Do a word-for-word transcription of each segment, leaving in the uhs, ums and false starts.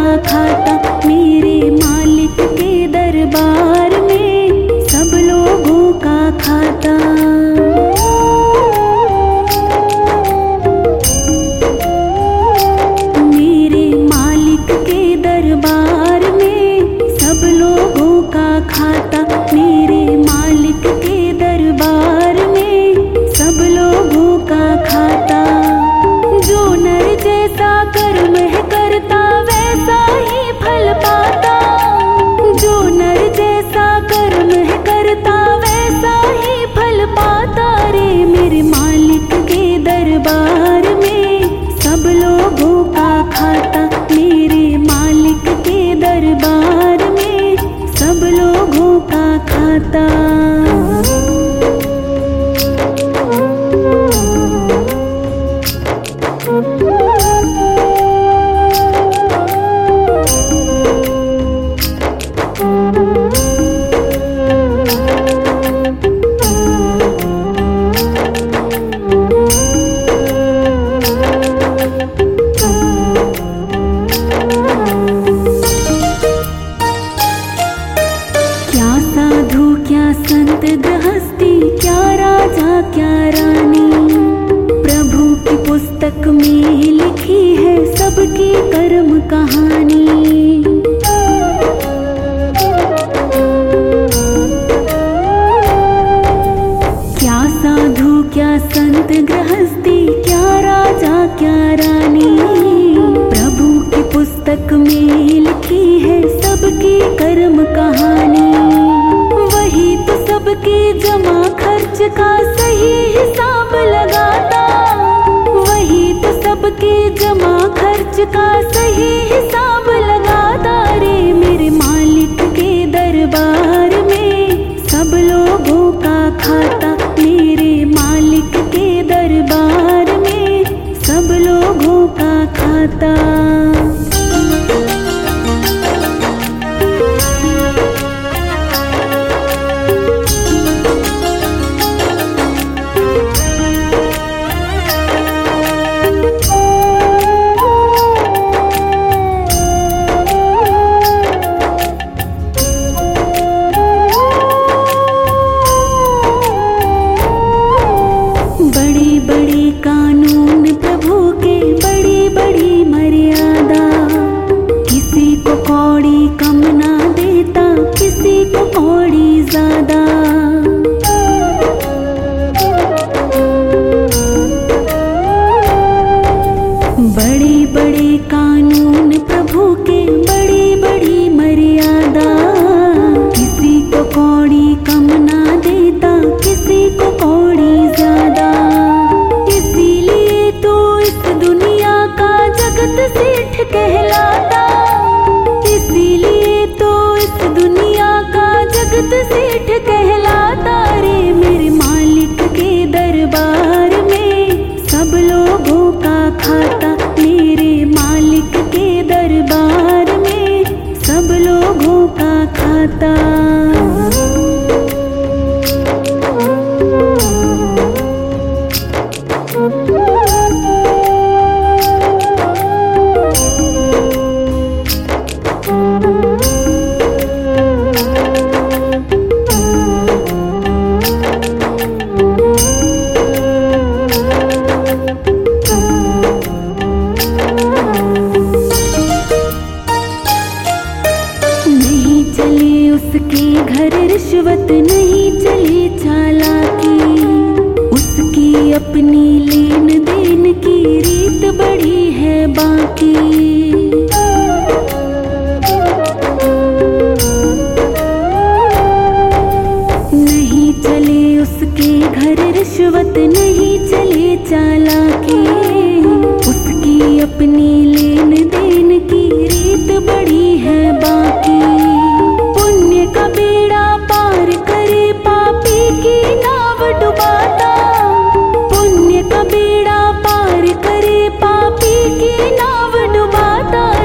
खाता, मेरे मालिक के दरबार में सब लोगों का खाता। मेरे मालिक के दरबार में सब लोगों का खाता, मेरे मालिक के दरबार में सब लोगों का खाता। जो नर जैसा कर्म है करता वैसा ही फल पाता, जो नर जैसा कर्म है करता वैसा ही फल पाता रे। मेरे मालिक के दरबार में सब लोगों का खाता, मेरे मालिक के दरबार में सब लोगों का खाता। क्या साधु क्या संत गृहस्थी, क्या राजा क्या रानी, प्रभु की पुस्तक में लिखी है सबकी कर्म कहानी। क्या साधु क्या संत गृहस्थी, क्या राजा क्या रानी, प्रभु की पुस्तक में लिखी है सबकी कर्म कहानी। वही तो सबके जमा खर्च का सही हिसाब लगाता, वही तो सबके जमा खर्च का सही हिसाब लगाता रे। मेरे मालिक के दरबार में सब लोगों का खाता, मेरे मालिक के दरबार में सब लोगों का खाता। बड़ी बड़ी कानून प्रभु के, बड़ी बड़ी मर्यादा, किसी को कौड़ी कम ना देता, किसी को कौड़ी ज्यादा। बड़ी बड़ी कानून प्रभु के, बड़ी बड़ी मर्यादा, किसी को कौड़ी कम ना देता, किसी को कौड़ी ज्यादा। इसीलिए तो इस दुनिया का जगत सेठ कहलाता, इसीलिए तो इस दुनिया का जगत सेठ कहलाता रे। मेरे मालिक के दरबार में सब लोगों का खाता, मेरे मालिक के दरबार में सब लोगों का खाता। नहीं चली उसके घर रिश्वत, नहीं चली चालाकी, उसकी अपनी लेन देन की रीत बड़ी है बाकी। नहीं चले उसके घर रिश्वत, नहीं चले चालाकी, उसकी अपनी लेन देन की रीत बड़ी है बाकी। पुण्य का बेड़ा पार करे पापी की नाव डुबाता, पुण्य का बेड़ा पार करे पापी की नाव डुबाता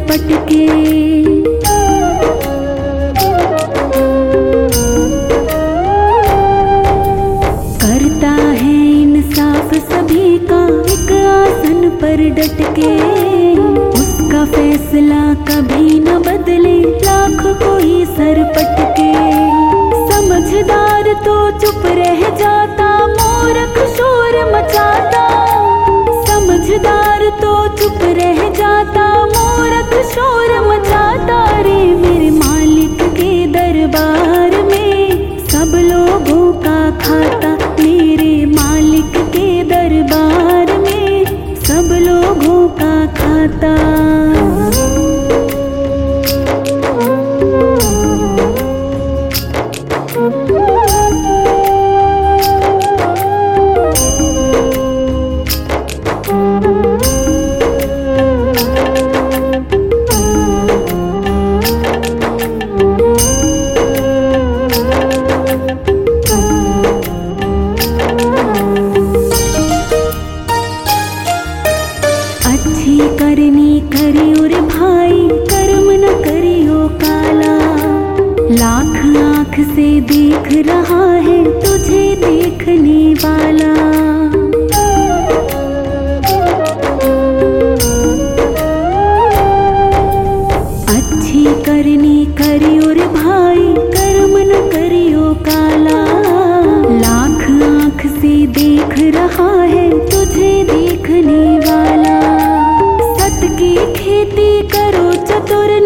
पटके। करता है इंसाफ सभी का एक आसन पर डटके। उसका फैसला कभी न बदले लाख कोई सर पटके। समझदार तो चुप रह जाता, मूर्ख शोर मचाता। समझदार तो चुप रह जाता, मूर्ख शोर मचाता। रे मेरे मालिक के दरबार में सब लोगों का खाता। मेरे मालिक के दरबार में सब लोगों का खाता। अच्छी करनी करियो रे भाई, कर्म न करियो काला। लाख आँख से देख रहा है तुझे देखने वाला। अच्छी करनी करियो रे भाई, कर्म न करियो काला। लाख आँख से देख रहा है तुझे देखने वाला। सत की खेती करो चतुर